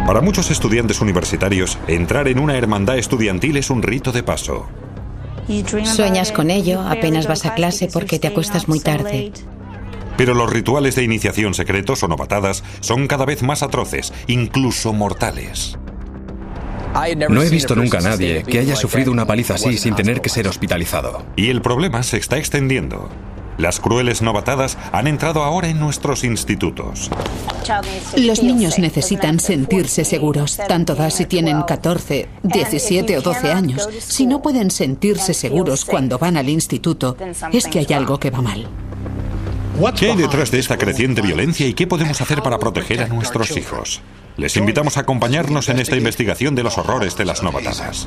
Para muchos estudiantes universitarios, entrar en una hermandad estudiantil es un rito de paso. Sueñas con ello, apenas vas a clase porque te acuestas muy tarde. Pero los rituales de iniciación secretos o novatadas son cada vez más atroces, incluso mortales. No he visto nunca a nadie que haya sufrido una paliza así sin tener que ser hospitalizado. Y el problema se está extendiendo. Las crueles novatadas han entrado ahora en nuestros institutos. Los niños necesitan sentirse seguros, tanto da si tienen 14, 17 o 12 años. Si no pueden sentirse seguros cuando van al instituto, es que hay algo que va mal. ¿Qué hay detrás de esta creciente violencia y qué podemos hacer para proteger a nuestros hijos? Les invitamos a acompañarnos en esta investigación de los horrores de las novatadas.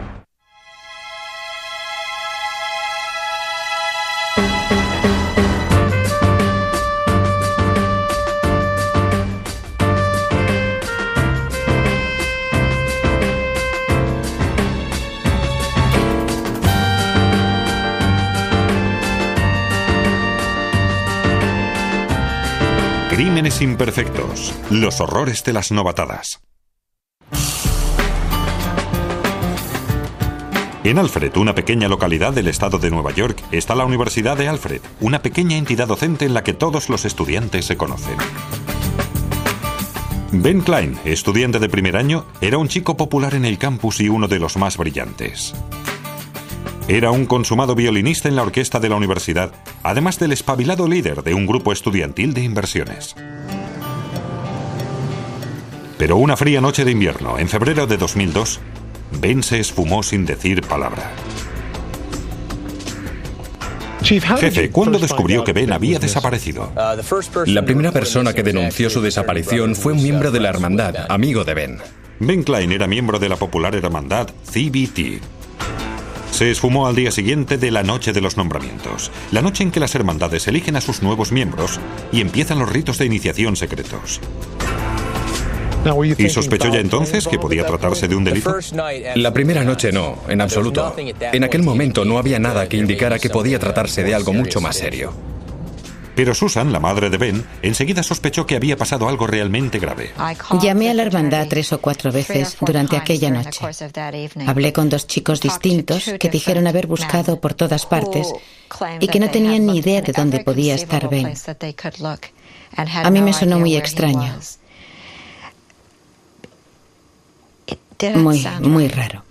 Crímenes imperfectos, los horrores de las novatadas. En Alfred, una pequeña localidad del estado de Nueva York, está la Universidad de Alfred, una pequeña entidad docente en la que todos los estudiantes se conocen. Ben Klein, estudiante de primer año, era un chico popular en el campus y uno de los más brillantes. Era un consumado violinista en la orquesta de la universidad, además del espabilado líder de un grupo estudiantil de inversiones. Pero una fría noche de invierno, en febrero de 2002, Ben se esfumó sin decir palabra. Jefe, ¿cuándo descubrió que Ben había desaparecido? La primera persona que denunció su desaparición fue un miembro de la hermandad, amigo de Ben. Ben Klein era miembro de la popular hermandad CBT. Se esfumó al día siguiente de la noche de los nombramientos, la noche en que las hermandades eligen a sus nuevos miembros y empiezan los ritos de iniciación secretos. ¿Y sospechó ya entonces que podía tratarse de un delito? La primera noche no, en absoluto. En aquel momento no había nada que indicara que podía tratarse de algo mucho más serio. Pero Susan, la madre de Ben, enseguida sospechó que había pasado algo realmente grave. Llamé a la hermandad 3 o 4 veces durante aquella noche. Hablé con 2 chicos distintos que dijeron haber buscado por todas partes y que no tenían ni idea de dónde podía estar Ben. A mí me sonó muy extraño. Muy raro.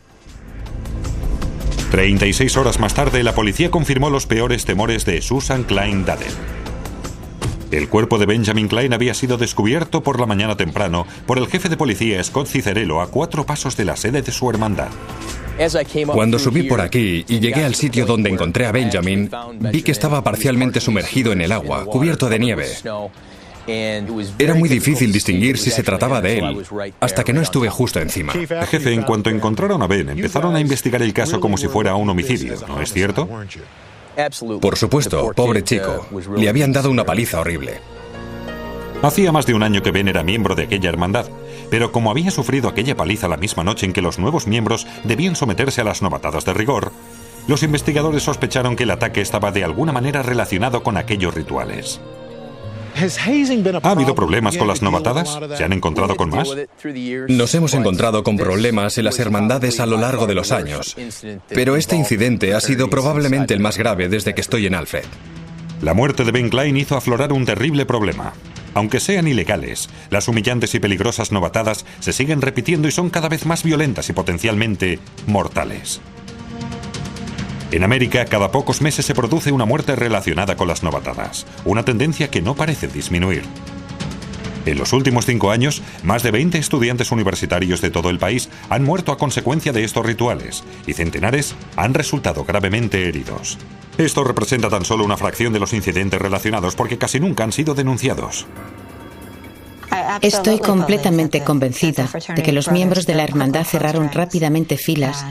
36 horas más tarde, la policía confirmó los peores temores de Susan Klein Daddell. El cuerpo de Benjamin Klein había sido descubierto por la mañana temprano por el jefe de policía Scott Cicerello a 4 pasos de la sede de su hermandad. Cuando subí por aquí y llegué al sitio donde encontré a Benjamin, vi que estaba parcialmente sumergido en el agua, cubierto de nieve. Era muy difícil distinguir si se trataba de él, hasta que no estuve justo encima. Jefe, en cuanto encontraron a Ben, empezaron a investigar el caso como si fuera un homicidio, ¿no es cierto? Por supuesto, pobre chico. Le habían dado una paliza horrible. Hacía más de un año que Ben era miembro de aquella hermandad, pero como había sufrido aquella paliza la misma noche en que los nuevos miembros debían someterse a las novatadas de rigor, los investigadores sospecharon que el ataque estaba de alguna manera relacionado con aquellos rituales. ¿Ha habido problemas con las novatadas? ¿Se han encontrado con más? Nos hemos encontrado con problemas en las hermandades a lo largo de los años, pero este incidente ha sido probablemente el más grave desde que estoy en Alfred. La muerte de Ben Klein hizo aflorar un terrible problema. Aunque sean ilegales, las humillantes y peligrosas novatadas se siguen repitiendo y son cada vez más violentas y potencialmente mortales. En América, cada pocos meses se produce una muerte relacionada con las novatadas, una tendencia que no parece disminuir. En los últimos 5 años, más de 20 estudiantes universitarios de todo el país han muerto a consecuencia de estos rituales, y centenares han resultado gravemente heridos. Esto representa tan solo una fracción de los incidentes relacionados porque casi nunca han sido denunciados. Estoy completamente convencida de que los miembros de la hermandad cerraron rápidamente filas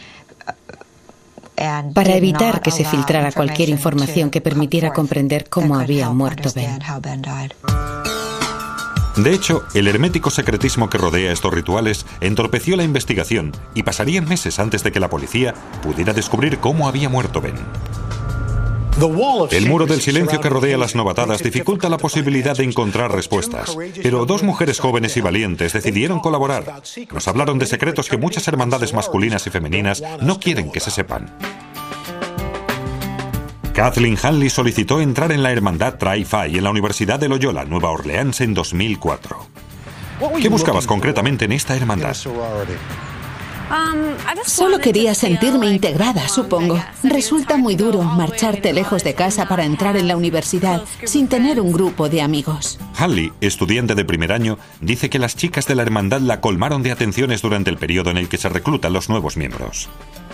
para evitar que se filtrara cualquier información que permitiera comprender cómo había muerto Ben. De hecho, el hermético secretismo que rodea estos rituales entorpeció la investigación y pasarían meses antes de que la policía pudiera descubrir cómo había muerto Ben. El muro del silencio que rodea las novatadas dificulta la posibilidad de encontrar respuestas, pero dos mujeres jóvenes y valientes decidieron colaborar. Nos hablaron de secretos que muchas hermandades masculinas y femeninas no quieren que se sepan. Kathleen Hanley solicitó entrar en la hermandad Tri-Phi en la Universidad de Loyola, Nueva Orleans, en 2004. ¿Qué buscabas concretamente en esta hermandad? Solo quería sentirme integrada, supongo. Resulta muy duro marcharte lejos de casa para entrar en la universidad sin tener un grupo de amigos. Hanley, estudiante de primer año, dice que las chicas de la hermandad la colmaron de atenciones durante el periodo en el que se reclutan los nuevos miembros.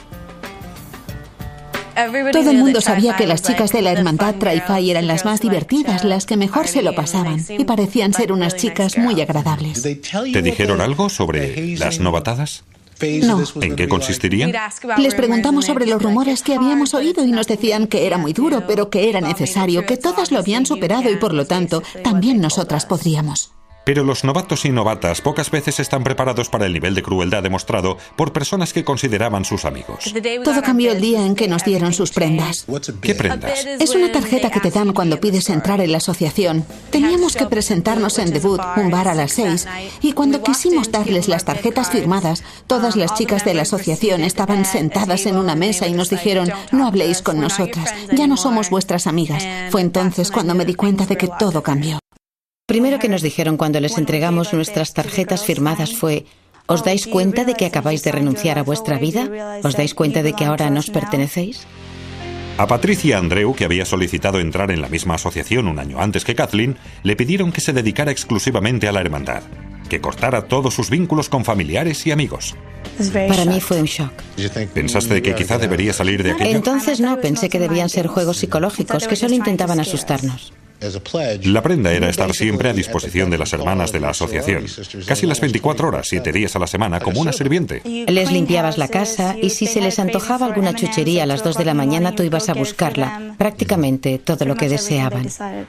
Todo el mundo sabía que las chicas de la hermandad Tri-Phi eran las más divertidas, las que mejor se lo pasaban, y parecían ser unas chicas muy agradables. ¿Te dijeron algo sobre las novatadas? No. ¿En qué consistirían? Les preguntamos sobre los rumores que habíamos oído y nos decían que era muy duro, pero que era necesario, que todas lo habían superado y por lo tanto también nosotras podríamos. Pero los novatos y novatas pocas veces están preparados para el nivel de crueldad demostrado por personas que consideraban sus amigos. Todo cambió el día en que nos dieron sus prendas. ¿Qué prendas? Es una tarjeta que te dan cuando pides entrar en la asociación. Teníamos que presentarnos en Debut, un bar a las 6, y cuando quisimos darles las tarjetas firmadas, todas las chicas de la asociación estaban sentadas en una mesa y nos dijeron: no habléis con nosotras, ya no somos vuestras amigas. Fue entonces cuando me di cuenta de que todo cambió. Primero que nos dijeron cuando les entregamos nuestras tarjetas firmadas fue: ¿os dais cuenta de que acabáis de renunciar a vuestra vida? ¿Os dais cuenta de que ahora nos pertenecéis? A Patricia Andreu, que había solicitado entrar en la misma asociación un año antes que Kathleen, le pidieron que se dedicara exclusivamente a la hermandad, que cortara todos sus vínculos con familiares y amigos. Para mí fue un shock. ¿Pensaste que quizá debería salir de aquello? Entonces no, pensé que debían ser juegos psicológicos, que solo intentaban asustarnos. La prenda era estar siempre a disposición de las hermanas de la asociación, casi las 24 horas, 7 días a la semana, como una sirviente. Les limpiabas la casa y si se les antojaba alguna chuchería a las 2 de la mañana, tú ibas a buscarla, prácticamente todo lo que deseaban.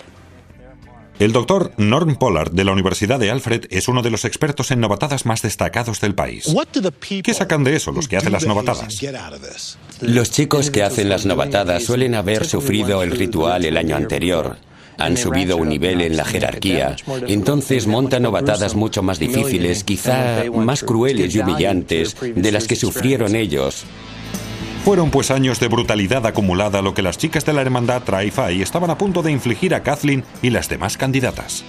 El doctor Norm Pollard de la Universidad de Alfred es uno de los expertos en novatadas más destacados del país. ¿Qué sacan de eso los que hacen las novatadas? Los chicos que hacen las novatadas suelen haber sufrido el ritual el año anterior. Han subido un nivel en la jerarquía, entonces montan novatadas mucho más difíciles, quizá más crueles y humillantes de las que sufrieron ellos. Fueron pues años de brutalidad acumulada lo que las chicas de la hermandad Tri-Phi estaban a punto de infligir a Kathleen y las demás candidatas.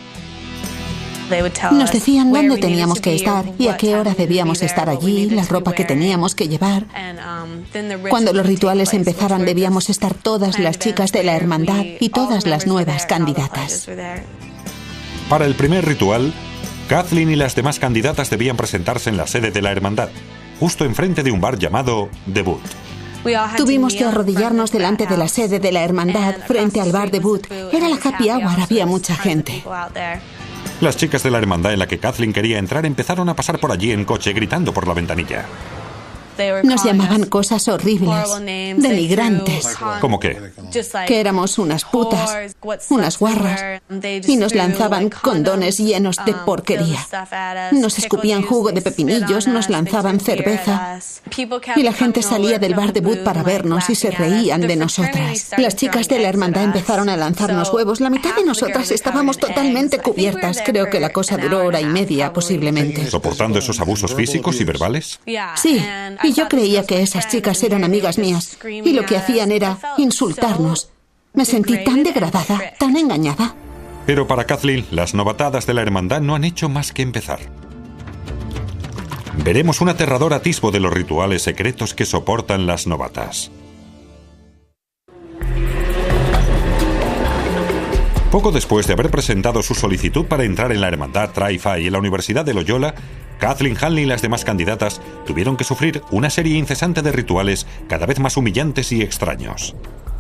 Nos decían dónde teníamos que estar y a qué hora debíamos estar allí, la ropa que teníamos que llevar. Cuando los rituales empezaban debíamos estar todas las chicas de la hermandad y todas las nuevas candidatas. Para el primer ritual, Kathleen y las demás candidatas debían presentarse en la sede de la hermandad, justo enfrente de un bar llamado Debut. Tuvimos que arrodillarnos delante de la sede de la hermandad frente al bar Debut. Era la happy hour, había mucha gente. Las chicas de la hermandad en la que Kathleen quería entrar empezaron a pasar por allí en coche gritando por la ventanilla. Nos llamaban cosas horribles, denigrantes. ¿Cómo qué? Que éramos unas putas, unas guarras, y nos lanzaban condones llenos de porquería. Nos escupían jugo de pepinillos, nos lanzaban cerveza, y la gente salía del bar Debut para vernos y se reían de nosotras. Las chicas de la hermandad empezaron a lanzarnos huevos. La mitad de nosotras estábamos totalmente cubiertas. Creo que la cosa duró hora y media, posiblemente. ¿Soportando esos abusos físicos y verbales? Sí. Y yo creía que esas chicas eran amigas mías, y lo que hacían era insultarnos. Me sentí tan degradada, tan engañada. Pero para Kathleen, las novatadas de la hermandad no han hecho más que empezar. Veremos un aterrador atisbo de los rituales secretos que soportan las novatas. Poco después de haber presentado su solicitud para entrar en la hermandad Tri-Phi en la Universidad de Loyola, Kathleen Hanley y las demás candidatas tuvieron que sufrir una serie incesante de rituales cada vez más humillantes y extraños.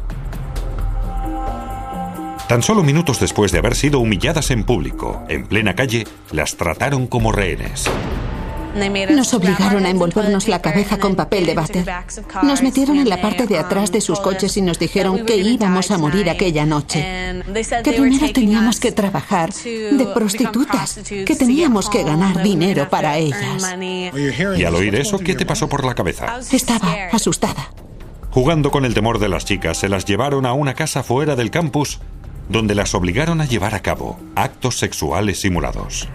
Tan solo minutos después de haber sido humilladas en público, en plena calle, las trataron como rehenes. Nos obligaron a envolvernos la cabeza con papel de váter. Nos metieron en la parte de atrás de sus coches y nos dijeron que íbamos a morir aquella noche. Que primero teníamos que trabajar de prostitutas, que teníamos que ganar dinero para ellas. Y al oír eso, ¿qué te pasó por la cabeza? Estaba asustada. Jugando con el temor de las chicas, se las llevaron a una casa fuera del campus, donde las obligaron a llevar a cabo actos sexuales simulados.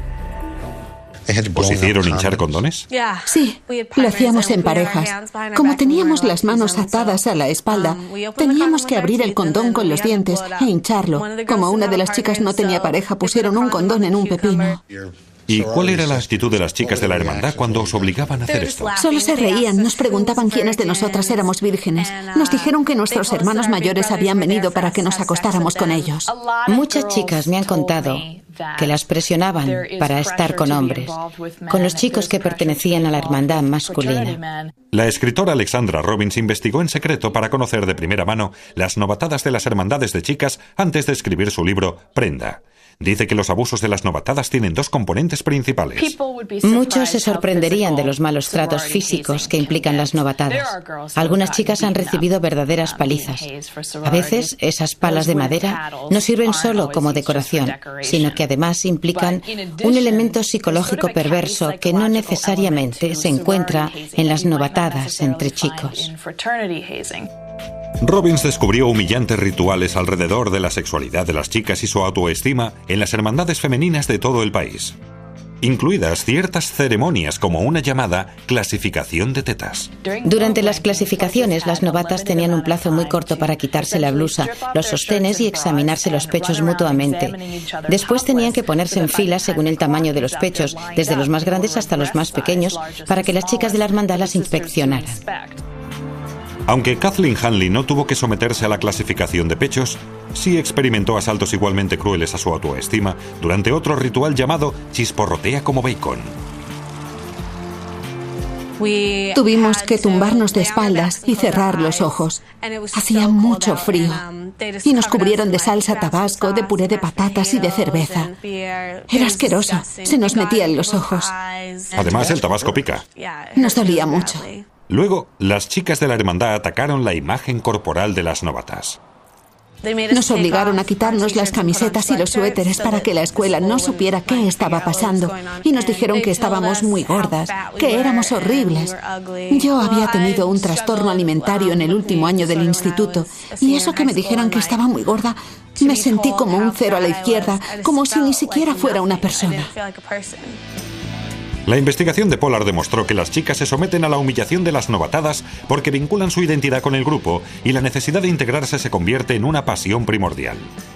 ¿Os hicieron hinchar condones? Sí, lo hacíamos en parejas. Como teníamos las manos atadas a la espalda, teníamos que abrir el condón con los dientes e hincharlo. Como una de las chicas no tenía pareja, pusieron un condón en un pepino. ¿Y cuál era la actitud de las chicas de la hermandad cuando os obligaban a hacer esto? Solo se reían, nos preguntaban quiénes de nosotras éramos vírgenes. Nos dijeron que nuestros hermanos mayores habían venido para que nos acostáramos con ellos. Muchas chicas me han contado que las presionaban para estar con hombres, con los chicos que pertenecían a la hermandad masculina. La escritora Alexandra Robbins investigó en secreto para conocer de primera mano las novatadas de las hermandades de chicas antes de escribir su libro Prenda. Dice que los abusos de las novatadas tienen dos componentes principales. Muchos se sorprenderían de los malos tratos físicos que implican las novatadas. Algunas chicas han recibido verdaderas palizas. A veces, esas palas de madera no sirven solo como decoración, sino que además implican un elemento psicológico perverso que no necesariamente se encuentra en las novatadas entre chicos. Robbins descubrió humillantes rituales alrededor de la sexualidad de las chicas y su autoestima en las hermandades femeninas de todo el país, incluidas ciertas ceremonias como una llamada clasificación de tetas. Durante las clasificaciones, las novatas tenían un plazo muy corto para quitarse la blusa, los sostenes y examinarse los pechos mutuamente. Después tenían que ponerse en fila según el tamaño de los pechos, desde los más grandes hasta los más pequeños, para que las chicas de la hermandad las inspeccionaran. Aunque Kathleen Hanley no tuvo que someterse a la clasificación de pechos, sí experimentó asaltos igualmente crueles a su autoestima durante otro ritual llamado chisporrotea como bacon. Tuvimos que tumbarnos de espaldas y cerrar los ojos. Hacía mucho frío. Y nos cubrieron de salsa tabasco, de puré de patatas y de cerveza. Era asqueroso. Se nos metía en los ojos. Además, el tabasco pica. Nos dolía mucho. Luego, las chicas de la hermandad atacaron la imagen corporal de las novatas. Nos obligaron a quitarnos las camisetas y los suéteres para que la escuela no supiera qué estaba pasando. Y nos dijeron que estábamos muy gordas, que éramos horribles. Yo había tenido un trastorno alimentario en el último año del instituto. Y eso que me dijeran que estaba muy gorda, me sentí como un cero a la izquierda, como si ni siquiera fuera una persona. La investigación de Pollard demostró que las chicas se someten a la humillación de las novatadas porque vinculan su identidad con el grupo y la necesidad de integrarse se convierte en una pasión primordial.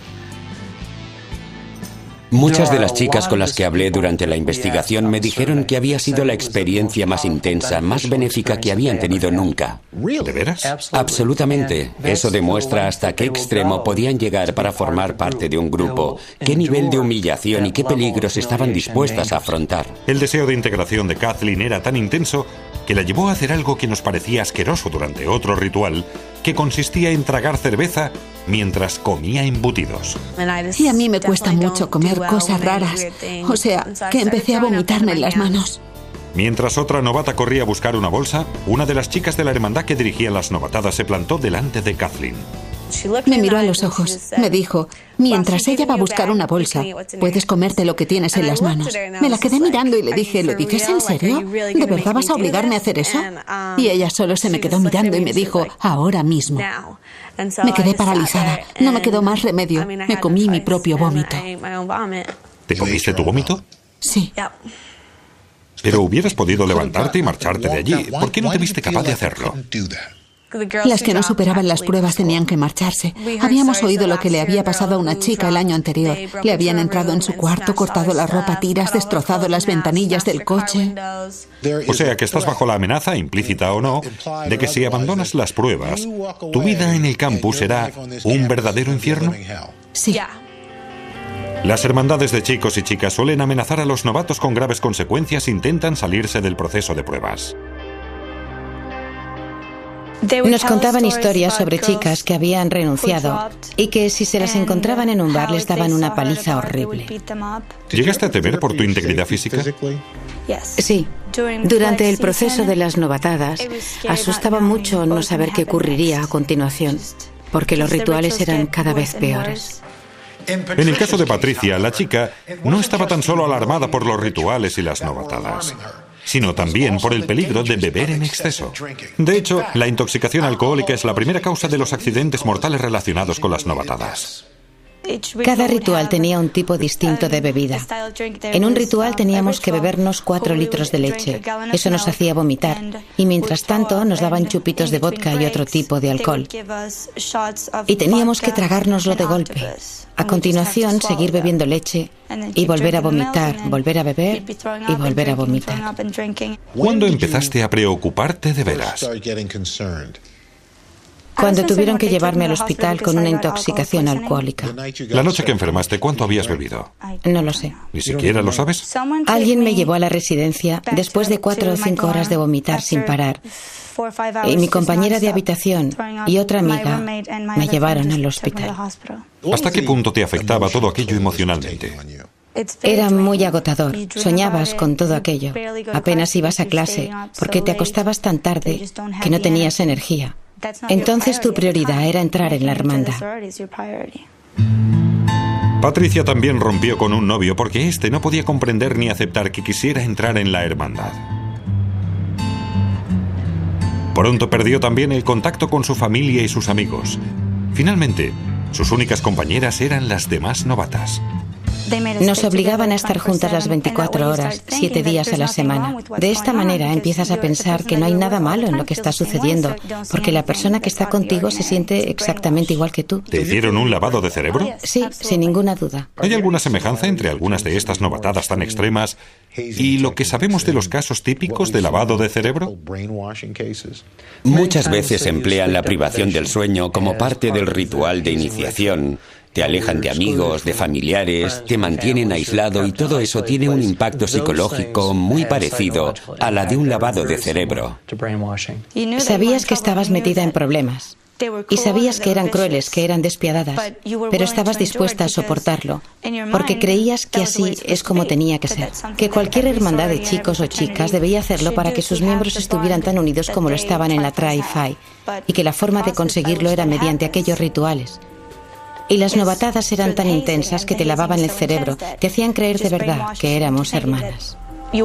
Muchas de las chicas con las que hablé durante la investigación me dijeron que había sido la experiencia más intensa, más benéfica que habían tenido nunca. ¿De veras? Absolutamente. Eso demuestra hasta qué extremo podían llegar para formar parte de un grupo, qué nivel de humillación y qué peligros estaban dispuestas a afrontar. El deseo de integración de Kathleen era tan intenso que la llevó a hacer algo que nos parecía asqueroso durante otro ritual, que consistía en tragar cerveza mientras comía embutidos. Y a mí me cuesta mucho comer cosas raras. O sea, que empecé a vomitarme en las manos. Mientras otra novata corría a buscar una bolsa, una de las chicas de la hermandad que dirigían las novatadas se plantó delante de Kathleen. Me miró a los ojos. Me dijo, mientras ella va a buscar una bolsa, puedes comerte lo que tienes en las manos. Me la quedé mirando y le dije, ¿lo dices en serio? ¿De verdad vas a obligarme a hacer eso? Y ella solo se me quedó mirando y me dijo, ahora mismo. Me quedé paralizada. No me quedó más remedio. Me comí mi propio vómito. ¿Te comiste tu vómito? Sí. Pero hubieras podido levantarte y marcharte de allí. ¿Por qué no te viste capaz de hacerlo? Las que no superaban las pruebas tenían que marcharse. Habíamos oído lo que le había pasado a una chica el año anterior. Le habían entrado en su cuarto, cortado la ropa a tiras, destrozado las ventanillas del coche. O sea que estás bajo la amenaza, implícita o no, de que si abandonas las pruebas, tu vida en el campus será un verdadero infierno. Sí. Las hermandades de chicos y chicas suelen amenazar a los novatos con graves consecuencias si intentan salirse del proceso de pruebas. Nos contaban historias sobre chicas que habían renunciado y que si se las encontraban en un bar les daban una paliza horrible. ¿Llegaste a temer por tu integridad física? Sí. Durante el proceso de las novatadas asustaba mucho no saber qué ocurriría a continuación, porque los rituales eran cada vez peores. En el caso de Patricia, la chica no estaba tan solo alarmada por los rituales y las novatadas. sino también por el peligro de beber en exceso. De hecho, la intoxicación alcohólica es la primera causa de los accidentes mortales relacionados con las novatadas. Cada ritual tenía un tipo distinto de bebida. En un ritual teníamos que bebernos 4 litros de leche. Eso nos hacía vomitar. Y mientras tanto nos daban chupitos de vodka y otro tipo de alcohol. Y teníamos que tragárnoslo de golpe. A continuación, seguir bebiendo leche y volver a vomitar, volver a beber y volver a vomitar. ¿Cuándo empezaste a preocuparte de veras? Cuando tuvieron que llevarme al hospital con una intoxicación alcohólica. La noche que enfermaste, ¿cuánto habías bebido? No lo sé. ¿Ni siquiera lo sabes? Alguien me llevó a la residencia después de 4 o 5 horas de vomitar sin parar. Y mi compañera de habitación y otra amiga me llevaron al hospital. ¿Hasta qué punto te afectaba todo aquello emocionalmente? Era muy agotador. Soñabas con todo aquello. Apenas ibas a clase porque te acostabas tan tarde que no tenías energía. Entonces tu prioridad era entrar en la hermandad. Patricia también rompió con un novio porque éste no podía comprender ni aceptar que quisiera entrar en la hermandad. Pronto perdió también el contacto con su familia y sus amigos. Finalmente, sus únicas compañeras eran las demás novatas. Nos obligaban a estar juntas las 24 horas, 7 días a la semana. De esta manera empiezas a pensar que no hay nada malo en lo que está sucediendo, porque la persona que está contigo se siente exactamente igual que tú. ¿Te hicieron un lavado de cerebro? Sí, sin ninguna duda. ¿Hay alguna semejanza entre algunas de estas novatadas tan extremas y lo que sabemos de los casos típicos de lavado de cerebro? Muchas veces emplean la privación del sueño como parte del ritual de iniciación. Te alejan de amigos, de familiares, te mantienen aislado y todo eso tiene un impacto psicológico muy parecido a la de un lavado de cerebro. Sabías que estabas metida en problemas. Y sabías que eran crueles, que eran despiadadas, pero estabas dispuesta a soportarlo, porque creías que así es como tenía que ser, que cualquier hermandad de chicos o chicas debía hacerlo para que sus miembros estuvieran tan unidos como lo estaban en la Tri-Phi, y que la forma de conseguirlo era mediante aquellos rituales. Y las novatadas eran tan intensas que te lavaban el cerebro, te hacían creer de verdad que éramos hermanas.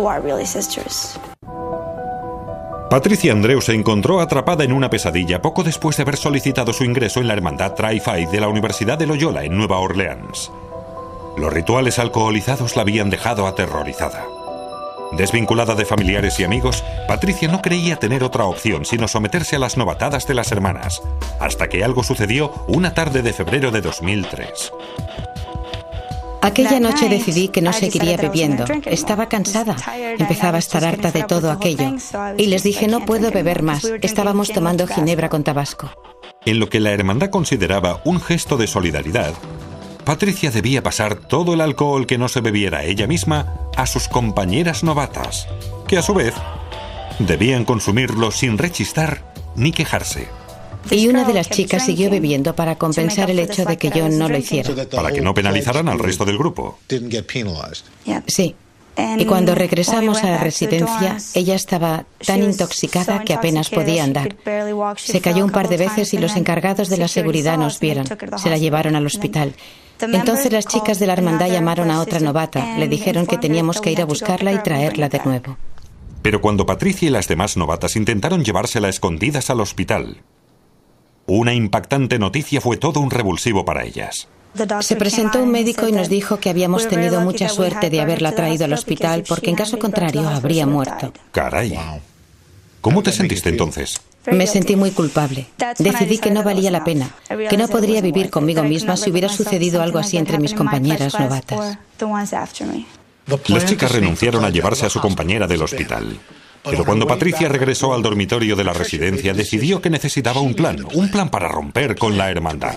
Patricia Andreu se encontró atrapada en una pesadilla poco después de haber solicitado su ingreso en la hermandad Tri-Phi de la Universidad de Loyola en Nueva Orleans. Los rituales alcoholizados la habían dejado aterrorizada. Desvinculada de familiares y amigos, Patricia no creía tener otra opción sino someterse a las novatadas de las hermanas, hasta que algo sucedió una tarde de febrero de 2003. Aquella noche decidí que no seguiría bebiendo. Estaba cansada. Empezaba a estar harta de todo aquello. Y les dije, no puedo beber más. Estábamos tomando ginebra con tabasco. En lo que la hermandad consideraba un gesto de solidaridad, Patricia debía pasar todo el alcohol que no se bebiera ella misma a sus compañeras novatas, que a su vez debían consumirlo sin rechistar ni quejarse. Y una de las chicas siguió bebiendo para compensar el hecho de que yo no lo hiciera. Para que no penalizaran al resto del grupo. Sí. Y cuando regresamos a la residencia, ella estaba tan intoxicada que apenas podía andar. Se cayó un par de veces y los encargados de la seguridad nos vieron. Se la llevaron al hospital. Entonces las chicas de la hermandad llamaron a otra novata. Le dijeron que teníamos que ir a buscarla y traerla de nuevo. Pero cuando Patricia y las demás novatas intentaron llevársela a escondidas al hospital, una impactante noticia fue todo un revulsivo para ellas. Se presentó un médico y nos dijo que habíamos tenido mucha suerte de haberla traído al hospital porque en caso contrario habría muerto. Caray. ¿Cómo te sentiste entonces? Me sentí muy culpable. Decidí que no valía la pena, que no podría vivir conmigo misma si hubiera sucedido algo así entre mis compañeras novatas. Las chicas renunciaron a llevarse a su compañera del hospital. Pero cuando Patricia regresó al dormitorio de la residencia, decidió que necesitaba un plan para romper con la hermandad.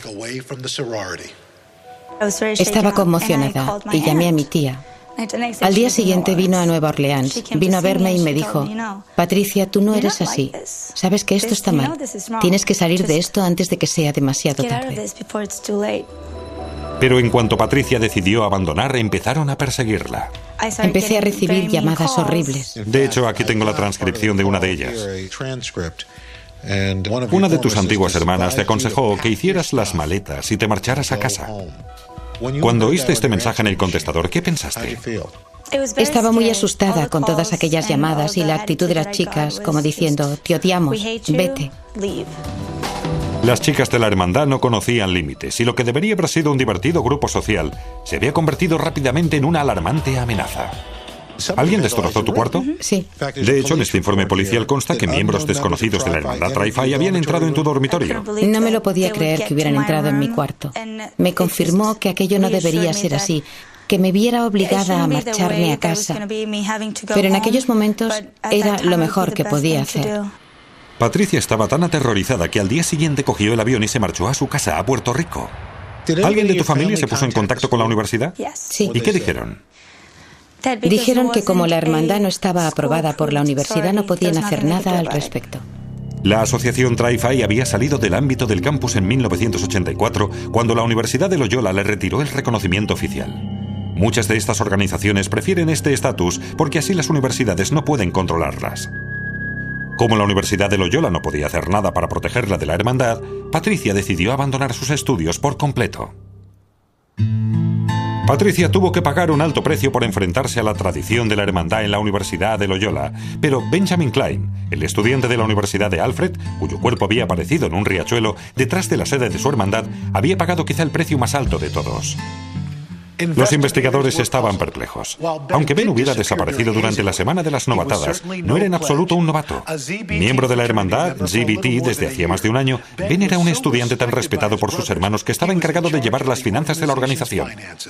Estaba conmocionada y llamé a mi tía. Al día siguiente vino a Nueva Orleans, vino a verme y me dijo, Patricia, tú no eres así. Sabes que esto está mal. Tienes que salir de esto antes de que sea demasiado tarde. Pero en cuanto Patricia decidió abandonar, empezaron a perseguirla. Empecé a recibir llamadas horribles. De hecho, aquí tengo la transcripción de una de ellas. Una de tus antiguas hermanas te aconsejó que hicieras las maletas y te marcharas a casa. Cuando oíste este mensaje en el contestador, ¿qué pensaste? Estaba muy asustada con todas aquellas llamadas y la actitud de las chicas, como diciendo, te odiamos, vete. Las chicas de la hermandad no conocían límites y lo que debería haber sido un divertido grupo social se había convertido rápidamente en una alarmante amenaza. ¿Alguien destrozó tu cuarto? Sí. De hecho, en este informe policial consta que miembros desconocidos de la hermandad Tri-Phi habían entrado en tu dormitorio. No me lo podía creer que hubieran entrado en mi cuarto. Me confirmó que aquello no debería ser así, que me viera obligada a marcharme a casa. Pero en aquellos momentos era lo mejor que podía hacer. Patricia estaba tan aterrorizada que al día siguiente cogió el avión y se marchó a su casa a Puerto Rico. ¿Alguien de tu familia se puso en contacto con la universidad? Sí. ¿Y qué dijeron? Dijeron que como la hermandad no estaba aprobada por la universidad, no podían hacer nada al respecto. La asociación Tri-Phi había salido del ámbito del campus en 1984, cuando la Universidad de Loyola le retiró el reconocimiento oficial. Muchas de estas organizaciones prefieren este estatus porque así las universidades no pueden controlarlas. Como la Universidad de Loyola no podía hacer nada para protegerla de la hermandad, Patricia decidió abandonar sus estudios por completo. Patricia tuvo que pagar un alto precio por enfrentarse a la tradición de la hermandad en la Universidad de Loyola, pero Benjamin Klein, el estudiante de la Universidad de Alfred, cuyo cuerpo había aparecido en un riachuelo detrás de la sede de su hermandad, había pagado quizá el precio más alto de todos. Los investigadores estaban perplejos. Aunque Ben hubiera desaparecido durante la semana de las novatadas, no era en absoluto un novato. Miembro de la hermandad ZBT desde hacía más de un año, Ben era un estudiante tan respetado por sus hermanos que estaba encargado de llevar las finanzas de la organización.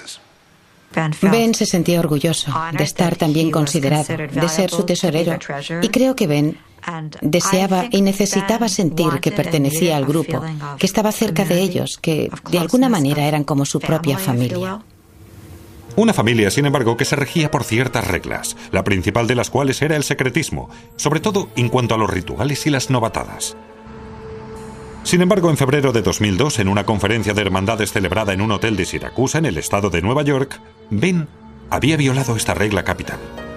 Ben se sentía orgulloso de estar tan bien considerado, de ser su tesorero, y creo que Ben deseaba y necesitaba sentir que pertenecía al grupo, que estaba cerca de ellos, que de alguna manera eran como su propia familia. Una familia, sin embargo, que se regía por ciertas reglas, la principal de las cuales era el secretismo, sobre todo en cuanto a los rituales y las novatadas. Sin embargo, en febrero de 2002, en una conferencia de hermandades celebrada en un hotel de Siracusa, en el estado de Nueva York, Ben había violado esta regla capital.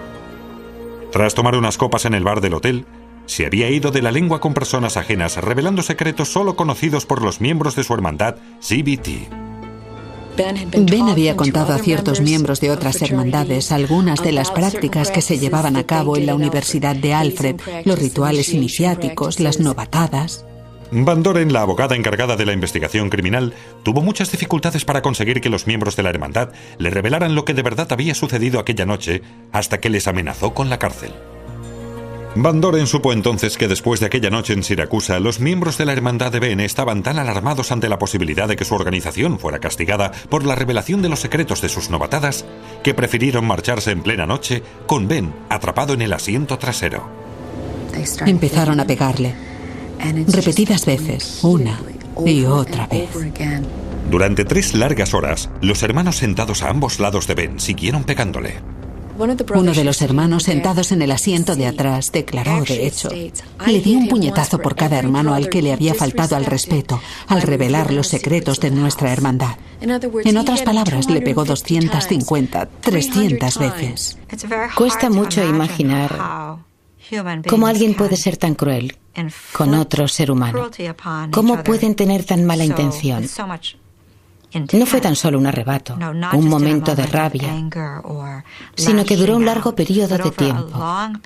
Tras tomar unas copas en el bar del hotel, se había ido de la lengua con personas ajenas, revelando secretos solo conocidos por los miembros de su hermandad ZBT. Ben había contado a ciertos miembros de otras hermandades algunas de las prácticas que se llevaban a cabo en la Universidad de Alfred, los rituales iniciáticos, las novatadas. Van Doren, la abogada encargada de la investigación criminal, tuvo muchas dificultades para conseguir que los miembros de la hermandad le revelaran lo que de verdad había sucedido aquella noche, hasta que les amenazó con la cárcel. Van Doren supo entonces que después de aquella noche en Siracusa, los miembros de la hermandad de Ben estaban tan alarmados ante la posibilidad de que su organización fuera castigada por la revelación de los secretos de sus novatadas, que prefirieron marcharse en plena noche con Ben atrapado en el asiento trasero. Empezaron a pegarle repetidas veces, una y otra vez. Durante 3 largas horas, los hermanos sentados a ambos lados de Ben siguieron pegándole. Uno de los hermanos sentados en el asiento de atrás declaró, de hecho, le di un puñetazo por cada hermano al que le había faltado al respeto al revelar los secretos de nuestra hermandad. En otras palabras, le pegó 250, 300 veces. Cuesta mucho imaginar cómo alguien puede ser tan cruel con otro ser humano. ¿Cómo pueden tener tan mala intención? No fue tan solo un arrebato, un momento de rabia, sino que duró un largo periodo de tiempo.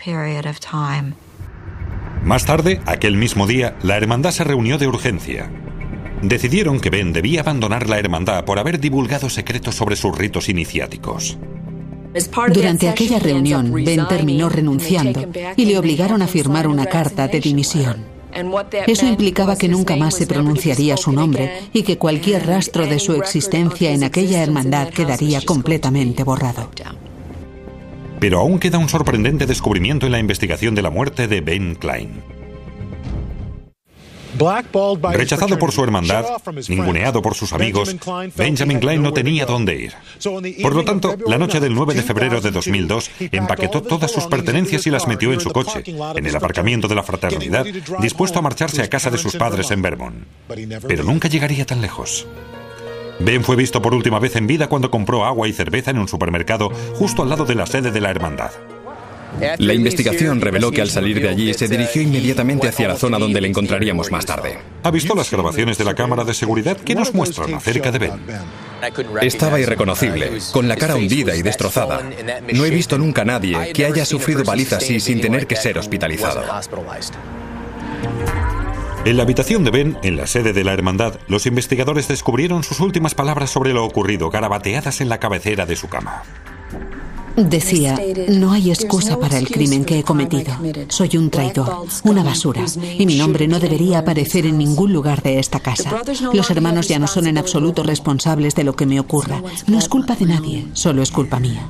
Más tarde, aquel mismo día, la hermandad se reunió de urgencia. Decidieron que Ben debía abandonar la hermandad por haber divulgado secretos sobre sus ritos iniciáticos. Durante aquella reunión, Ben terminó renunciando y le obligaron a firmar una carta de dimisión. Eso implicaba que nunca más se pronunciaría su nombre y que cualquier rastro de su existencia en aquella hermandad quedaría completamente borrado. Pero aún queda un sorprendente descubrimiento en la investigación de la muerte de Ben Klein. Rechazado por su hermandad, ninguneado por sus amigos, Benjamin Klein no tenía dónde ir. Por lo tanto, la noche del 9 de febrero de 2002, empaquetó todas sus pertenencias y las metió en su coche, en el aparcamiento de la fraternidad, dispuesto a marcharse a casa de sus padres en Vermont. Pero nunca llegaría tan lejos. Ben fue visto por última vez en vida cuando compró agua y cerveza en un supermercado justo al lado de la sede de la hermandad. La investigación reveló que al salir de allí se dirigió inmediatamente hacia la zona donde le encontraríamos más tarde. ¿Ha visto las grabaciones de la cámara de seguridad? ¿Qué nos muestran acerca de Ben? Estaba irreconocible, con la cara hundida y destrozada. No he visto nunca a nadie que haya sufrido paliza así sin tener que ser hospitalizado. En la habitación de Ben, en la sede de la hermandad, los investigadores descubrieron sus últimas palabras sobre lo ocurrido, garabateadas en la cabecera de su cama. Decía, no hay excusa para el crimen que he cometido. Soy un traidor, una basura, y mi nombre no debería aparecer en ningún lugar de esta casa. Los hermanos ya no son en absoluto responsables de lo que me ocurra. No es culpa de nadie, solo es culpa mía.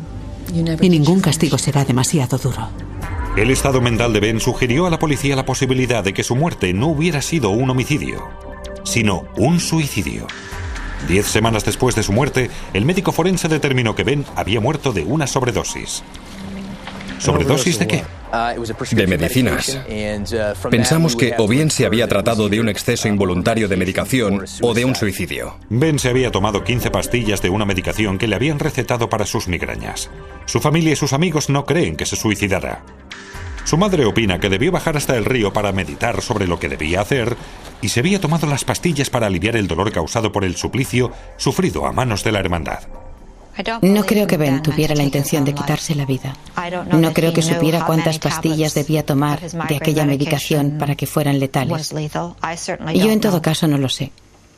Y ningún castigo será demasiado duro. El estado mental de Ben sugirió a la policía la posibilidad de que su muerte no hubiera sido un homicidio, sino un suicidio. 10 semanas después de su muerte, el médico forense determinó que Ben había muerto de una sobredosis. ¿Sobredosis de qué? De medicinas. Pensamos que o bien se había tratado de un exceso involuntario de medicación o de un suicidio. Ben se había tomado 15 pastillas de una medicación que le habían recetado para sus migrañas. Su familia y sus amigos no creen que se suicidara. Su madre opina que debió bajar hasta el río para meditar sobre lo que debía hacer y se había tomado las pastillas para aliviar el dolor causado por el suplicio sufrido a manos de la hermandad. No creo que Ben tuviera la intención de quitarse la vida. No creo que supiera cuántas pastillas debía tomar de aquella medicación para que fueran letales. Yo en todo caso no lo sé.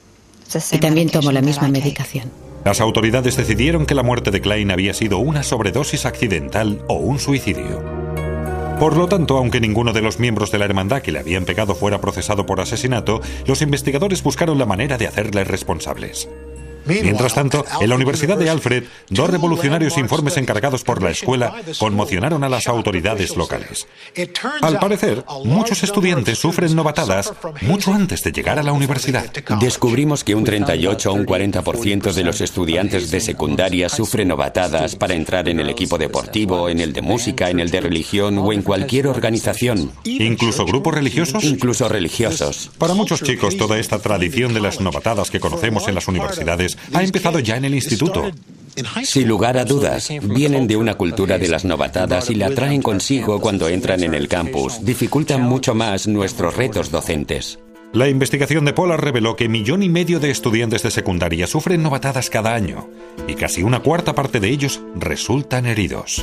Y también tomo la misma medicación. Las autoridades decidieron que la muerte de Klein había sido una sobredosis accidental o un suicidio. Por lo tanto, aunque ninguno de los miembros de la hermandad que le habían pegado fuera procesado por asesinato, los investigadores buscaron la manera de hacerles responsables. Mientras tanto, en la Universidad de Alfred, 2 revolucionarios informes encargados por la escuela conmocionaron a las autoridades locales. Al parecer, muchos estudiantes sufren novatadas mucho antes de llegar a la universidad. Descubrimos que un 38 o un 40% de los estudiantes de secundaria sufren novatadas para entrar en el equipo deportivo, en el de música, en el de religión o en cualquier organización. ¿Incluso grupos religiosos? Incluso religiosos. Para muchos chicos, toda esta tradición de las novatadas que conocemos en las universidades ha empezado ya en el instituto. Sin lugar a dudas, vienen de una cultura de las novatadas y la traen consigo cuando entran en el campus. Dificultan mucho más nuestros retos docentes. La investigación de Pollard reveló que 1,5 millones de estudiantes de secundaria sufren novatadas cada año y casi una cuarta parte de ellos resultan heridos.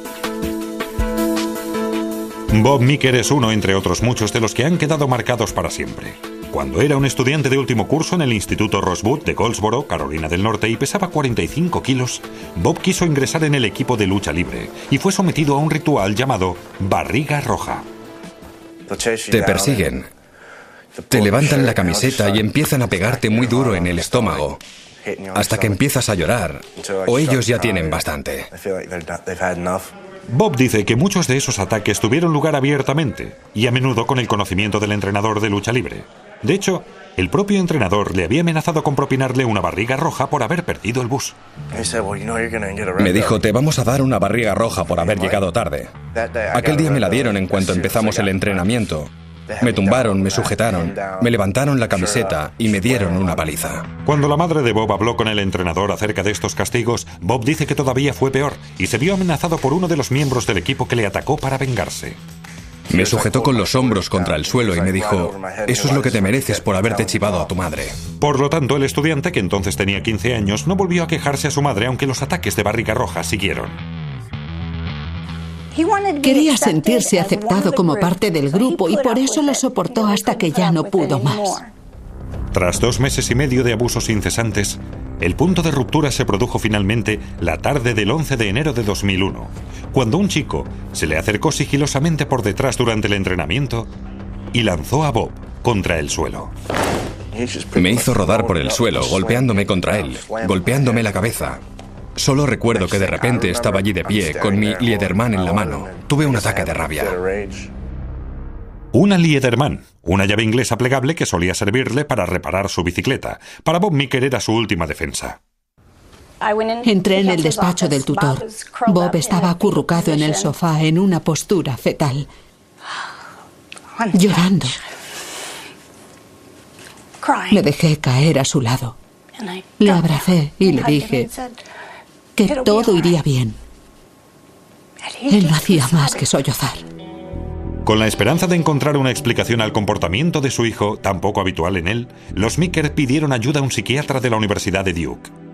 Bob Meeker es uno, entre otros muchos, de los que han quedado marcados para siempre. Cuando era un estudiante de último curso en el Instituto Rosewood de Goldsboro, Carolina del Norte, y pesaba 45 kilos, Bob quiso ingresar en el equipo de lucha libre y fue sometido a un ritual llamado barriga roja. Te persiguen. Te levantan la camiseta y empiezan a pegarte muy duro en el estómago, hasta que empiezas a llorar, o ellos ya tienen bastante. Bob dice que muchos de esos ataques tuvieron lugar abiertamente y a menudo con el conocimiento del entrenador de lucha libre. De hecho, el propio entrenador le había amenazado con propinarle una barriga roja por haber perdido el bus. Me dijo, te vamos a dar una barriga roja por haber llegado tarde. Aquel día me la dieron en cuanto empezamos el entrenamiento. Me tumbaron, me sujetaron, me levantaron la camiseta y me dieron una paliza. Cuando la madre de Bob habló con el entrenador acerca de estos castigos, Bob dice que todavía fue peor y se vio amenazado por uno de los miembros del equipo que le atacó para vengarse. Me sujetó con los hombros contra el suelo y me dijo, eso es lo que te mereces por haberte chivado a tu madre. Por lo tanto, el estudiante, que entonces tenía 15 años, no volvió a quejarse a su madre, aunque los ataques de barriga roja siguieron. Quería sentirse aceptado como parte del grupo y por eso lo soportó hasta que ya no pudo más. Tras 2 meses y medio de abusos incesantes, el punto de ruptura se produjo finalmente la tarde del 11 de enero de 2001, cuando un chico se le acercó sigilosamente por detrás durante el entrenamiento y lanzó a Bob contra el suelo. Me hizo rodar por el suelo, golpeándome contra él, golpeándome la cabeza. Solo recuerdo que de repente estaba allí de pie, con mi Liedermann en la mano. Tuve un ataque de rabia. Una Liedermann, una llave inglesa plegable que solía servirle para reparar su bicicleta. Para Bob Meeker era su última defensa. Entré en el despacho del tutor. Bob estaba acurrucado en el sofá en una postura fetal, llorando. Me dejé caer a su lado. Le abracé y le dije que todo iría bien. Él no hacía más que sollozar. Con la esperanza de encontrar una explicación al comportamiento de su hijo, tan poco habitual en él, los Meeker pidieron ayuda a un psiquiatra de la Universidad de Duke.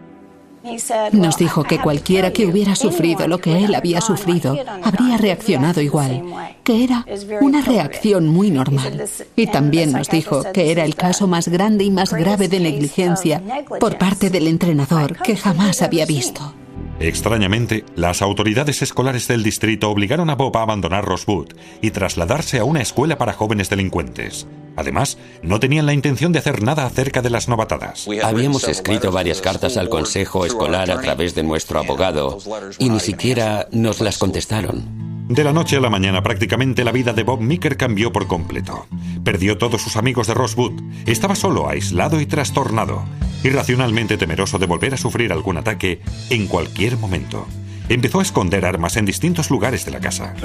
Nos dijo que cualquiera que hubiera sufrido lo que él había sufrido habría reaccionado igual, que era una reacción muy normal. Y también nos dijo que era el caso más grande y más grave de negligencia por parte del entrenador que jamás había visto. Extrañamente, las autoridades escolares del distrito obligaron a Bob a abandonar Rosewood y trasladarse a una escuela para jóvenes delincuentes. Además, no tenían la intención de hacer nada acerca de las novatadas. Habíamos escrito varias cartas al consejo escolar a través de nuestro abogado y ni siquiera nos las contestaron. De la noche a la mañana, prácticamente la vida de Bob Meeker cambió por completo. Perdió todos sus amigos de Rosewood. Estaba solo, aislado y trastornado, irracionalmente temeroso de volver a sufrir algún ataque en cualquier momento. Empezó a esconder armas en distintos lugares de la casa.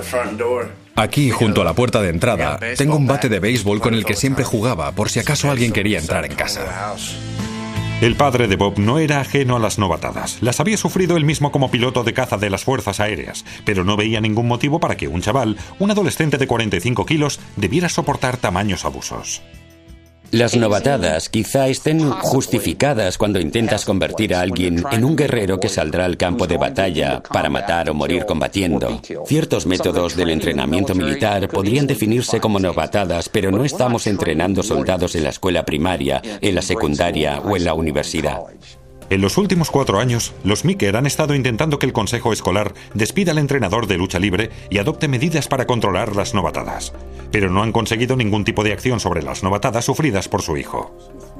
Aquí, junto a la puerta de entrada, tengo un bate de béisbol con el que siempre jugaba, por si acaso alguien quería entrar en casa. El padre de Bob no era ajeno a las novatadas. Las había sufrido él mismo como piloto de caza de las Fuerzas Aéreas, pero no veía ningún motivo para que un chaval, un adolescente de 45 kilos, debiera soportar tamaños abusos. Las novatadas quizá estén justificadas cuando intentas convertir a alguien en un guerrero que saldrá al campo de batalla para matar o morir combatiendo. Ciertos métodos del entrenamiento militar podrían definirse como novatadas, pero no estamos entrenando soldados en la escuela primaria, en la secundaria o en la universidad. En los últimos 4 años, los Meeker han estado intentando que el consejo escolar despida al entrenador de lucha libre y adopte medidas para controlar las novatadas. Pero no han conseguido ningún tipo de acción sobre las novatadas sufridas por su hijo.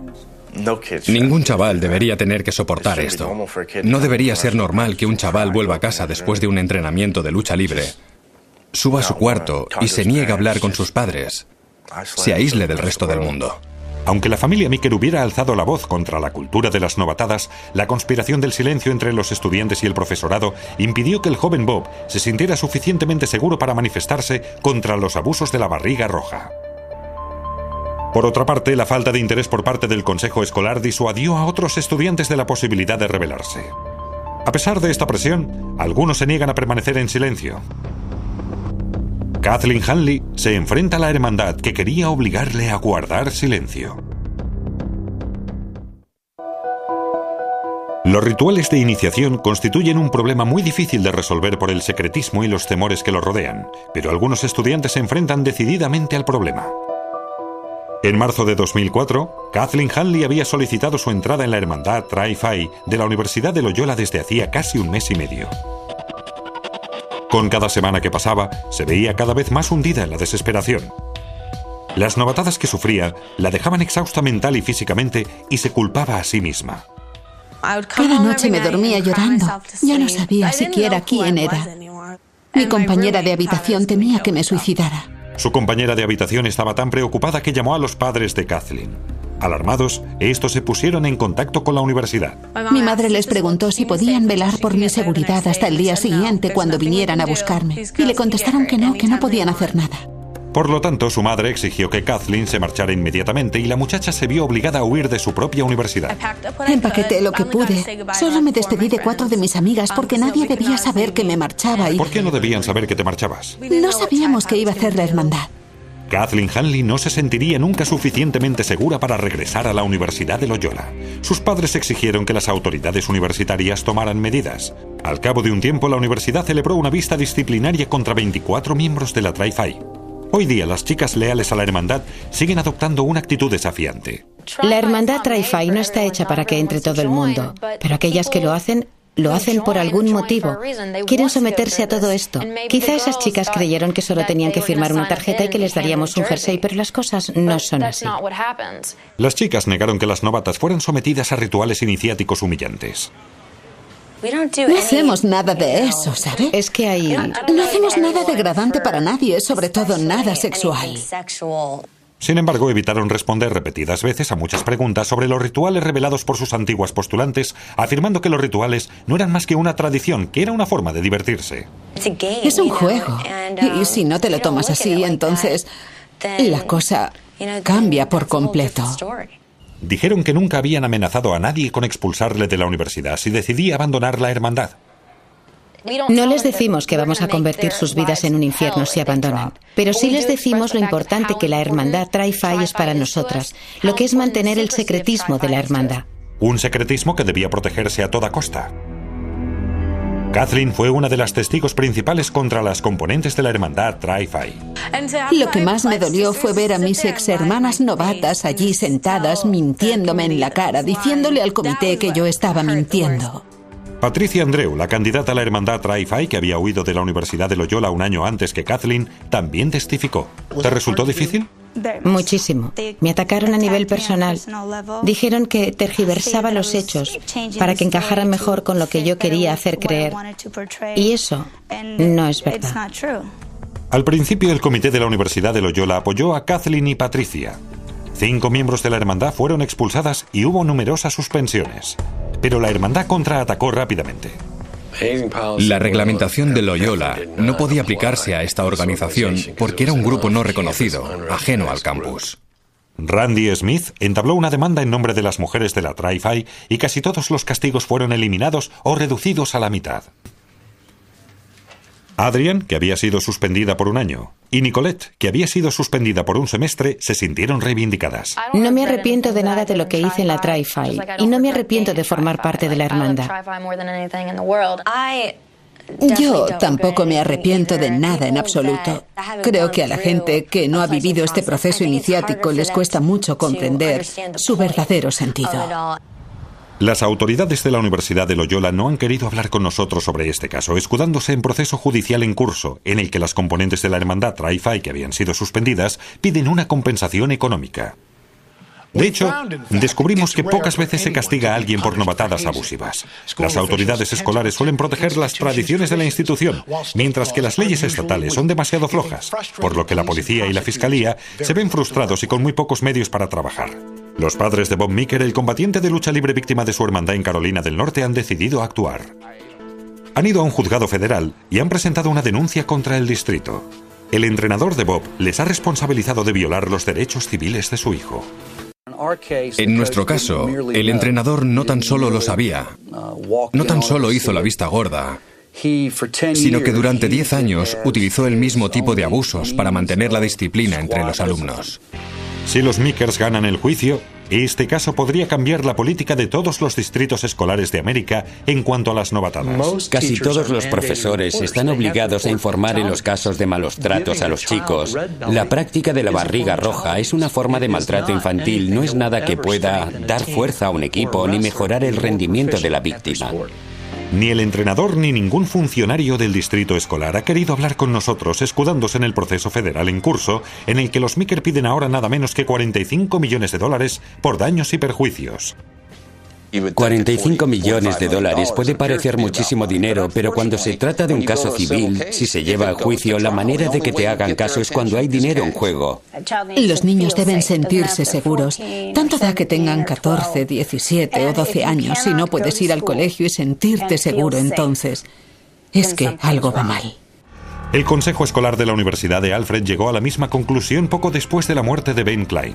Ningún chaval debería tener que soportar esto. No debería ser normal que un chaval vuelva a casa después de un entrenamiento de lucha libre, suba a su cuarto y se niegue a hablar con sus padres, se aísle del resto del mundo. Aunque la familia Meeker hubiera alzado la voz contra la cultura de las novatadas, la conspiración del silencio entre los estudiantes y el profesorado impidió que el joven Bob se sintiera suficientemente seguro para manifestarse contra los abusos de la barriga roja. Por otra parte, la falta de interés por parte del consejo escolar disuadió a otros estudiantes de la posibilidad de rebelarse. A pesar de esta presión, algunos se niegan a permanecer en silencio. Kathleen Hanley se enfrenta a la hermandad que quería obligarle a guardar silencio. Los rituales de iniciación constituyen un problema muy difícil de resolver por el secretismo y los temores que lo rodean, pero algunos estudiantes se enfrentan decididamente al problema. En marzo de 2004, Kathleen Hanley había solicitado su entrada en la hermandad Tri Phi de la Universidad de Loyola desde hacía casi un mes y medio. Con cada semana que pasaba, se veía cada vez más hundida en la desesperación. Las novatadas que sufría la dejaban exhausta mental y físicamente y se culpaba a sí misma. Cada noche me dormía llorando. Ya no sabía siquiera quién era. Mi compañera de habitación temía que me suicidara. Su compañera de habitación estaba tan preocupada que llamó a los padres de Kathleen. Alarmados, estos se pusieron en contacto con la universidad. Mi madre les preguntó si podían velar por mi seguridad hasta el día siguiente cuando vinieran a buscarme. Y le contestaron que no podían hacer nada. Por lo tanto, su madre exigió que Kathleen se marchara inmediatamente y la muchacha se vio obligada a huir de su propia universidad. Empaqueté lo que pude. Solo me despedí de 4 de mis amigas porque nadie debía saber que me marchaba y... ¿Por qué no debían saber que te marchabas? No sabíamos qué iba a hacer la hermandad. Kathleen Hanley no se sentiría nunca suficientemente segura para regresar a la Universidad de Loyola. Sus padres exigieron que las autoridades universitarias tomaran medidas. Al cabo de un tiempo, la universidad celebró una vista disciplinaria contra 24 miembros de la Tri Phi. Hoy día, las chicas leales a la hermandad siguen adoptando una actitud desafiante. La hermandad Tri Phi no está hecha para que entre todo el mundo, pero aquellas que lo hacen por algún motivo. Quieren someterse a todo esto. Quizá esas chicas creyeron que solo tenían que firmar una tarjeta y que les daríamos un jersey, pero las cosas no son así. Las chicas negaron que las novatas fueran sometidas a rituales iniciáticos humillantes. No hacemos nada de eso, ¿sabe? Es que hay... No hacemos nada degradante para nadie, sobre todo nada sexual. Sin embargo, evitaron responder repetidas veces a muchas preguntas sobre los rituales revelados por sus antiguas postulantes, afirmando que los rituales no eran más que una tradición, que era una forma de divertirse. Es un juego. Y si no te lo tomas así, entonces la cosa cambia por completo. Dijeron que nunca habían amenazado a nadie con expulsarle de la universidad si decidía abandonar la hermandad. No les decimos que vamos a convertir sus vidas en un infierno si abandonan, pero sí les decimos lo importante que la hermandad Tri Phi es para nosotras, lo que es mantener el secretismo de la hermandad. un secretismo que debía protegerse a toda costa. Kathleen fue una de las testigos principales contra las componentes de la hermandad Tri-Phi. Lo que más me dolió fue ver a mis ex hermanas novatas allí sentadas mintiéndome en la cara, diciéndole al comité que yo estaba mintiendo. Patricia Andreu, la candidata a la hermandad Tri-Phi que había huido de la Universidad de Loyola un año antes que Kathleen, también testificó. ¿Te resultó difícil? Muchísimo. Me atacaron a nivel personal. Dijeron que tergiversaba los hechos para que encajaran mejor con lo que yo quería hacer creer. Y eso no es verdad. Al principio, el comité de la Universidad de Loyola apoyó a Kathleen y Patricia. 5 miembros de la hermandad fueron expulsadas y hubo numerosas suspensiones. Pero la hermandad contraatacó rápidamente. La reglamentación de Loyola no podía aplicarse a esta organización porque era un grupo no reconocido, ajeno al campus. Randy Smith entabló una demanda en nombre de las mujeres de la Tri-Phi y casi todos los castigos fueron eliminados o reducidos a la mitad. Adrian, que había sido suspendida por 1 año, y Nicolette, que había sido suspendida por 1 semestre, se sintieron reivindicadas. No me arrepiento de nada de lo que hice en la Tri-Phi y no me arrepiento de formar parte de la hermandad. Yo tampoco me arrepiento de nada en absoluto. Creo que a la gente que no ha vivido este proceso iniciático les cuesta mucho comprender su verdadero sentido. Las autoridades de la Universidad de Loyola no han querido hablar con nosotros sobre este caso, escudándose en proceso judicial en curso, en el que las componentes de la hermandad Tri-Phi que habían sido suspendidas piden una compensación económica. De hecho, descubrimos que pocas veces se castiga a alguien por novatadas abusivas. Las autoridades escolares suelen proteger las tradiciones de la institución, mientras que las leyes estatales son demasiado flojas, por lo que la policía y la fiscalía se ven frustrados y con muy pocos medios para trabajar. Los padres de Bob Meeker, el combatiente de lucha libre víctima de su hermandad en Carolina del Norte, han decidido actuar. Han ido a un juzgado federal y han presentado una denuncia contra el distrito. El entrenador de Bob les ha responsabilizado de violar los derechos civiles de su hijo. En nuestro caso, el entrenador no tan solo lo sabía, no tan solo hizo la vista gorda, sino que durante 10 años utilizó el mismo tipo de abusos para mantener la disciplina entre los alumnos. Si los Meekers ganan el juicio, este caso podría cambiar la política de todos los distritos escolares de América en cuanto a las novatadas. Casi todos los profesores están obligados a informar en los casos de malos tratos a los chicos. La práctica de la barriga roja es una forma de maltrato infantil, no es nada que pueda dar fuerza a un equipo ni mejorar el rendimiento de la víctima. Ni el entrenador ni ningún funcionario del distrito escolar ha querido hablar con nosotros, escudándose en el proceso federal en curso, en el que los Meeker piden ahora nada menos que $45 millones por daños y perjuicios. $45 millones puede parecer muchísimo dinero, pero cuando se trata de un caso civil, si se lleva a juicio, la manera de que te hagan caso es cuando hay dinero en juego. Los niños deben sentirse seguros. Tanto da que tengan 14, 17 o 12 años. Si no puedes ir al colegio y sentirte seguro, entonces es que algo va mal. El Consejo Escolar de la Universidad de Alfred llegó a la misma conclusión poco después de la muerte de Ben Klein.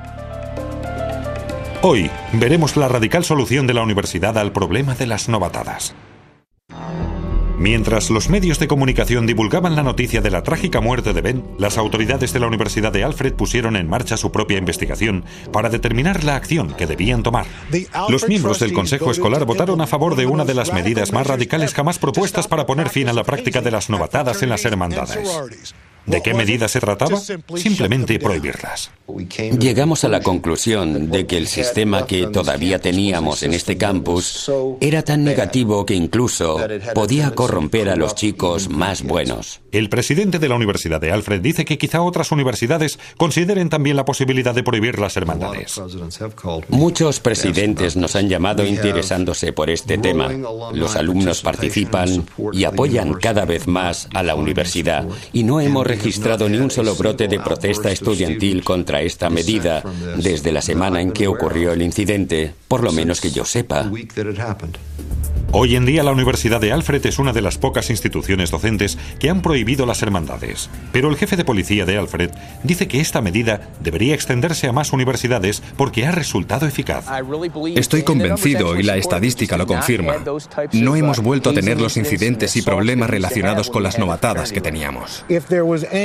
Hoy veremos la radical solución de la universidad al problema de las novatadas. Mientras los medios de comunicación divulgaban la noticia de la trágica muerte de Ben, las autoridades de la Universidad de Alfred pusieron en marcha su propia investigación para determinar la acción que debían tomar. Los miembros del Consejo Escolar votaron a favor de una de las medidas más radicales jamás propuestas para poner fin a la práctica de las novatadas en las hermandades. ¿De qué medida se trataba? Simplemente prohibirlas. Llegamos a la conclusión de que el sistema que todavía teníamos en este campus era tan negativo que incluso podía corromper a los chicos más buenos. El presidente de la Universidad de Alfred dice que quizá otras universidades consideren también la posibilidad de prohibir las hermandades. Muchos presidentes nos han llamado interesándose por este tema. Los alumnos participan y apoyan cada vez más a la universidad y no hemos registrado ni un solo brote de protesta estudiantil contra esta medida desde la semana en que ocurrió el incidente, por lo menos que yo sepa. Hoy en día la Universidad de Alfred es una de las pocas instituciones docentes que han prohibido las hermandades, pero el jefe de policía de Alfred dice que esta medida debería extenderse a más universidades porque ha resultado eficaz. Estoy convencido y la estadística lo confirma. No hemos vuelto a tener los incidentes y problemas relacionados con las novatadas que teníamos.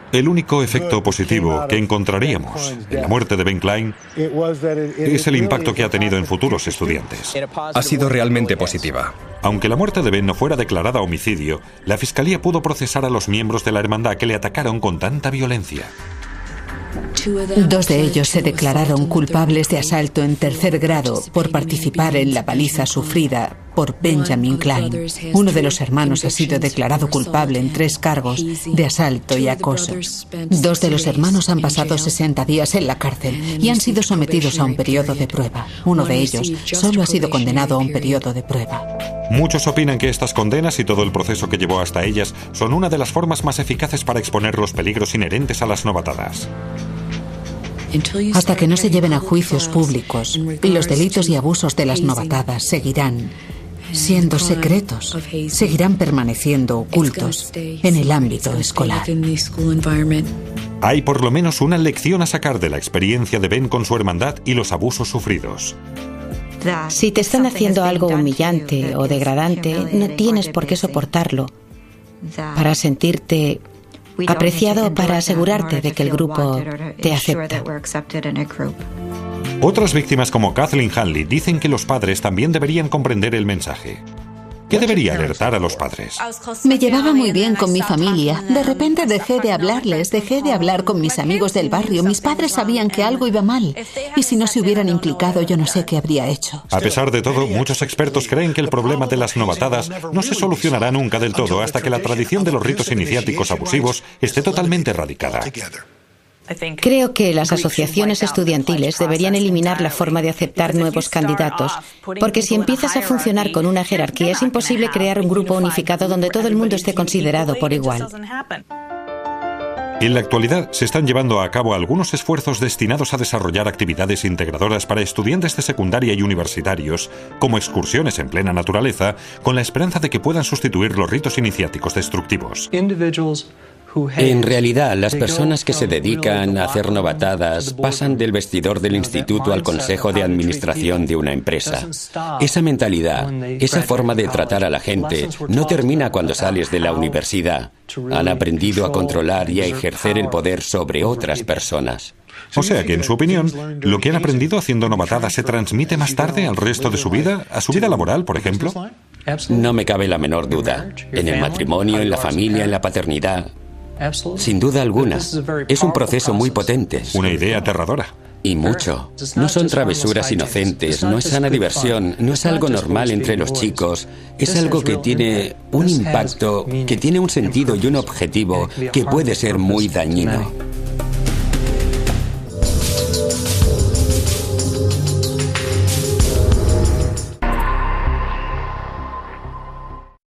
El único efecto positivo que encontraríamos en la muerte de Ben Klein es el impacto que ha tenido en futuros estudiantes. Ha sido realmente positiva. Aunque la muerte de Ben no fuera declarada homicidio, la fiscalía pudo procesar a los miembros de la hermandad que le atacaron con tanta violencia. 2 de ellos se declararon culpables de asalto en 3er grado por participar en la paliza sufrida por Benjamin Klein. Uno de los hermanos ha sido declarado culpable en 3 cargos de asalto y acoso. 2 de los hermanos han pasado 60 días en la cárcel y han sido sometidos a un periodo de prueba. Uno de ellos solo ha sido condenado a un periodo de prueba. Muchos opinan que estas condenas y todo el proceso que llevó hasta ellas son una de las formas más eficaces para exponer los peligros inherentes a las novatadas. Hasta que no se lleven a juicios públicos, los delitos y abusos de las novatadas seguirán siendo secretos, seguirán permaneciendo ocultos en el ámbito escolar. Hay por lo menos una lección a sacar de la experiencia de Ben con su hermandad y los abusos sufridos. Si te están haciendo algo humillante o degradante, no tienes por qué soportarlo para sentirte apreciado, para asegurarte de que el grupo te acepta. Otras víctimas como Kathleen Hanley dicen que los padres también deberían comprender el mensaje. ¿Qué debería alertar a los padres? Me llevaba muy bien con mi familia. De repente dejé de hablarles, dejé de hablar con mis amigos del barrio. Mis padres sabían que algo iba mal. Y si no se hubieran implicado, yo no sé qué habría hecho. A pesar de todo, muchos expertos creen que el problema de las novatadas no se solucionará nunca del todo hasta que la tradición de los ritos iniciáticos abusivos esté totalmente erradicada. Creo que las asociaciones estudiantiles deberían eliminar la forma de aceptar nuevos candidatos, porque si empiezas a funcionar con una jerarquía es imposible crear un grupo unificado donde todo el mundo esté considerado por igual. En la actualidad se están llevando a cabo algunos esfuerzos destinados a desarrollar actividades integradoras para estudiantes de secundaria y universitarios, como excursiones en plena naturaleza, con la esperanza de que puedan sustituir los ritos iniciáticos destructivos. En realidad, las personas que se dedican a hacer novatadas pasan del vestidor del instituto al consejo de administración de una empresa. Esa mentalidad, esa forma de tratar a la gente, no termina cuando sales de la universidad. Han aprendido a controlar y a ejercer el poder sobre otras personas. O sea que, en su opinión, lo que han aprendido haciendo novatadas se transmite más tarde al resto de su vida, a su vida laboral, por ejemplo. No me cabe la menor duda. En el matrimonio, en la familia, en la paternidad. Sin duda alguna. Es un proceso muy potente. Una idea aterradora. Y mucho. No son travesuras inocentes, no es sana diversión, no es algo normal entre los chicos. Es algo que tiene un impacto, que tiene un sentido y un objetivo que puede ser muy dañino.